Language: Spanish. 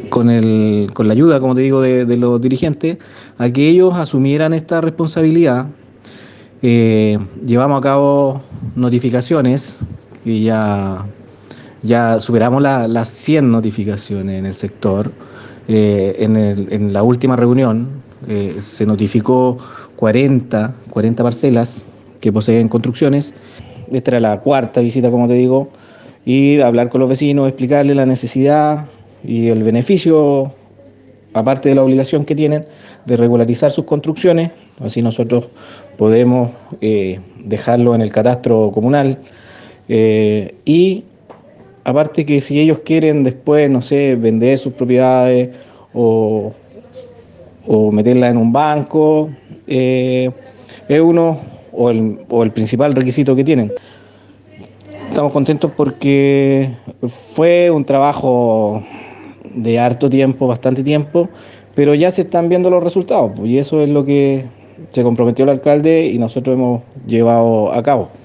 con la ayuda, como te digo, de los dirigentes, a que ellos asumieran esta responsabilidad. Llevamos a cabo notificaciones y ya superamos las 100 notificaciones en el sector. En la última reunión se notificó 40 parcelas que poseen construcciones. Esta era la cuarta visita, como te digo, y hablar con los vecinos, explicarles la necesidad y el beneficio, aparte de la obligación que tienen de regularizar sus construcciones. Así nosotros podemos dejarlo en el catastro comunal. Y aparte que si ellos quieren después, no sé, vender sus propiedades o, o meterlas en un banco, es uno o el principal requisito que tienen. Estamos contentos porque fue un trabajo de harto tiempo, bastante tiempo, pero ya se están viendo los resultados, pues, y eso es lo que se comprometió el alcalde y nosotros hemos llevado a cabo.